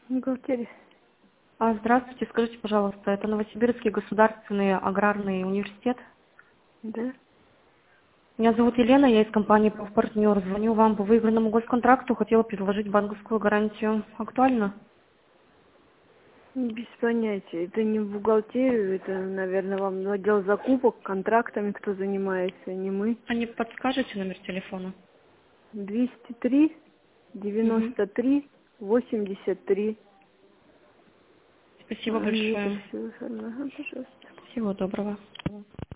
Бухгалтерия. Здравствуйте, скажите, пожалуйста, это Новосибирский государственный аграрный университет? Да. Меня зовут Елена, я из компании «Профпартнер». Звоню вам по выигранному госконтракту, хотела предложить банковскую гарантию. Актуально? Без понятия. Это не в бухгалтерию, это, наверное, вам в отдел закупок, контрактами кто занимается, не мы. А не подскажете номер телефона? 203 Мгм. 93 83. Спасибо большое. Ага, пожалуйста. Всего доброго.